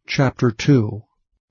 Chapter 2.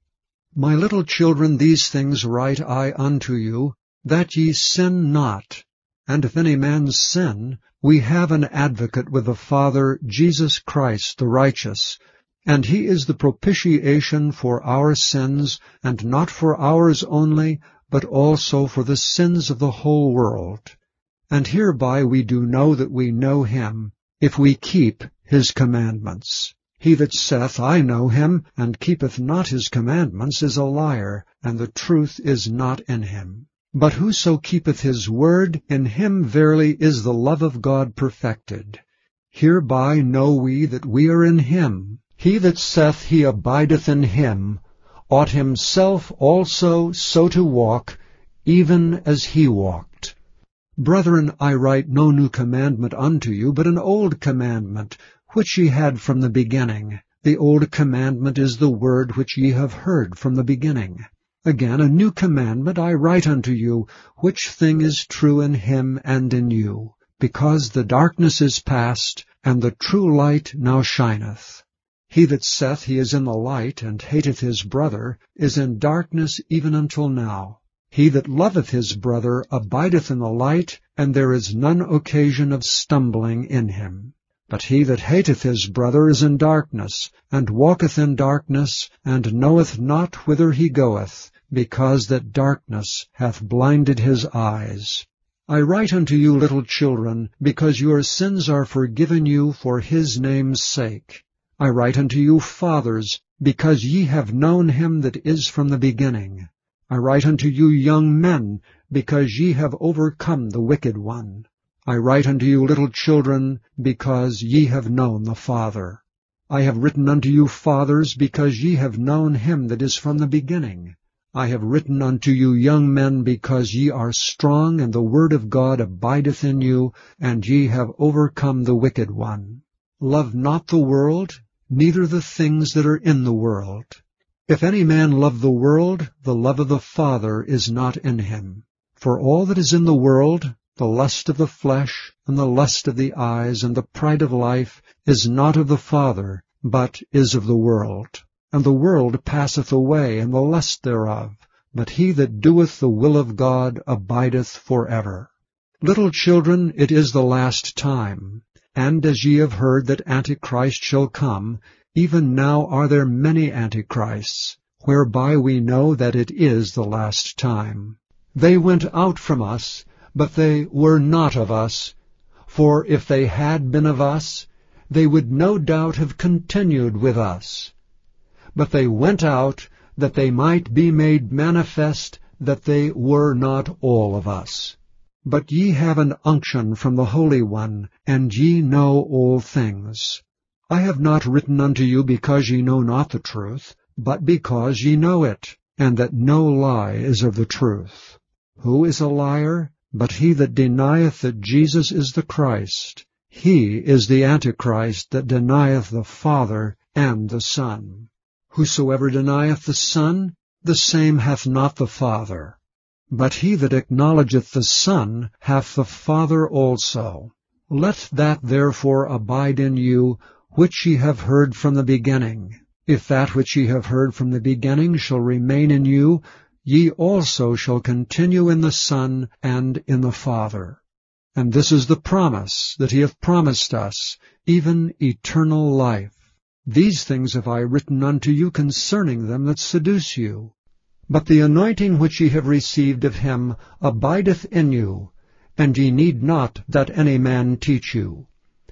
My little children, these things write I unto you, that ye sin not. And if any man sin, we have an advocate with the Father, Jesus Christ the righteous. And he is the propitiation for our sins, and not for ours only, but also for the sins of the whole world. And hereby we do know that we know him, if we keep his commandments. He that saith, I know him, and keepeth not his commandments, is a liar, and the truth is not in him. But whoso keepeth his word, in him verily is the love of God perfected. Hereby know we that we are in him. He that saith he abideth in him, ought himself also so to walk, even as he walked. Brethren, I write no new commandment unto you, but an old commandment, which ye had from the beginning. The old commandment is the word which ye have heard from the beginning. Again, a new commandment I write unto you, which thing is true in him and in you, because the darkness is past, and the true light now shineth. He that saith he is in the light, and hateth his brother, is in darkness even until now. He that loveth his brother abideth in the light, and there is none occasion of stumbling in him. But he that hateth his brother is in darkness, and walketh in darkness, and knoweth not whither he goeth, because that darkness hath blinded his eyes. I write unto you, little children, because your sins are forgiven you for his name's sake. I write unto you, fathers, because ye have known him that is from the beginning. I write unto you, young men, because ye have overcome the wicked one. I write unto you, little children, because ye have known the Father. I have written unto you, fathers, because ye have known him that is from the beginning. I have written unto you, young men, because ye are strong, and the word of God abideth in you, and ye have overcome the wicked one. Love not the world, neither the things that are in the world. If any man love the world, the love of the Father is not in him. For all that is in the world, the lust of the flesh, and the lust of the eyes, and the pride of life, is not of the Father, but is of the world. And the world passeth away, and the lust thereof. But he that doeth the will of God abideth forever. Little children, it is the last time. And as ye have heard that Antichrist shall come, even now are there many Antichrists, whereby we know that it is the last time. They went out from us, but they were not of us. For if they had been of us, they would no doubt have continued with us. But they went out, that they might be made manifest that they were not all of us. But ye have an unction from the Holy One, and ye know all things. I have not written unto you because ye know not the truth, but because ye know it, and that no lie is of the truth. Who is a liar? But he that denieth that Jesus is the Christ. He is the Antichrist that denieth the Father and the Son. Whosoever denieth the Son, the same hath not the Father. But he that acknowledgeth the Son hath the Father also. Let that therefore abide in you, which ye have heard from the beginning. If that which ye have heard from the beginning shall remain in you, ye also shall continue in the Son and in the Father. And this is the promise that he hath promised us, even eternal life. These things have I written unto you concerning them that seduce you. But the anointing which ye have received of him abideth in you, and ye need not that any man teach you.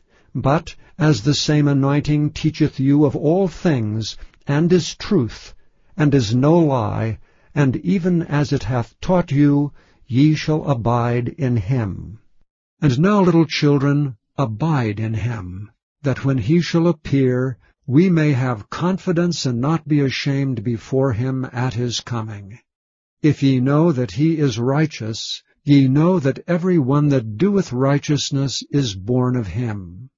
But as the same anointing teacheth you of all things, and is truth, and is no lie, and even as it hath taught you, ye shall abide in him. And now, little children, abide in him, that when he shall appear, we may have confidence and not be ashamed before him at his coming. If ye know that he is righteous, ye know that every one that doeth righteousness is born of him.